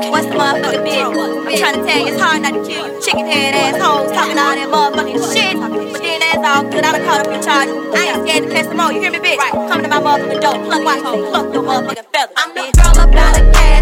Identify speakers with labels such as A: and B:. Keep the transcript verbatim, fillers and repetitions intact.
A: What's the motherfucking business? I'm trying to tell you, it's hard not to kill you. Chicken head assholes talking all that motherfucking shit. But then that's all good. I done caught up your charges. I ain't scared to catch some more. You hear me, bitch? Coming to my motherfucking door. Pluck, watch me. Pluck your motherfucking feathers. I'm the girl about a gas.